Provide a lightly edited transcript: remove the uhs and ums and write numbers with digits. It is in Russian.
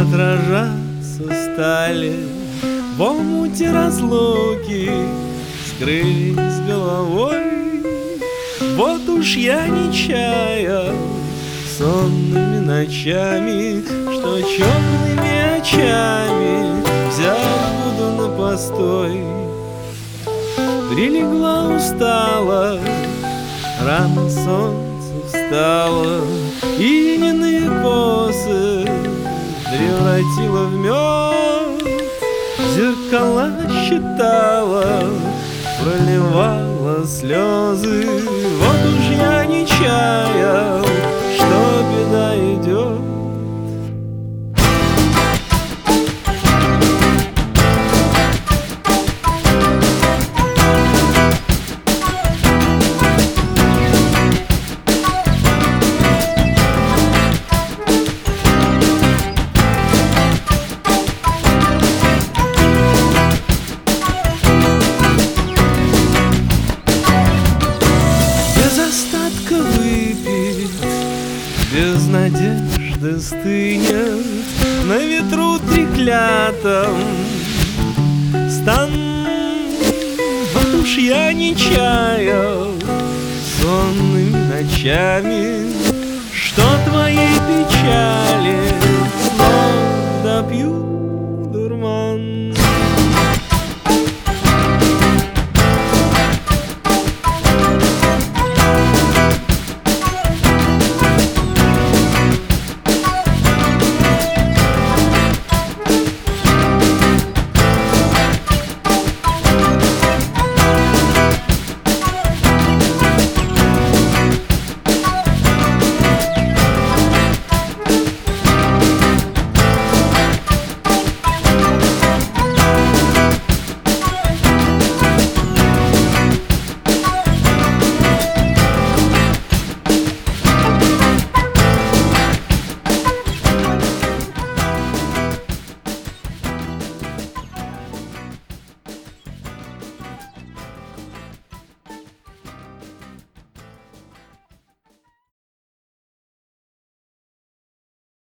отражаться стали в омуте разлуки, скрылись головой. Вот уж я не чаял сонными ночами, что черными очами взять буду на постой. Прилегла устала, рано солнце встало, и льняные косы превратила в мед. Зеркала считала, проливала слезы. Вот уж я не чаял, что беда идет. Без надежды стынет на ветру треклятом стан. Вот уж я не чаял сонными ночами, что твоей печали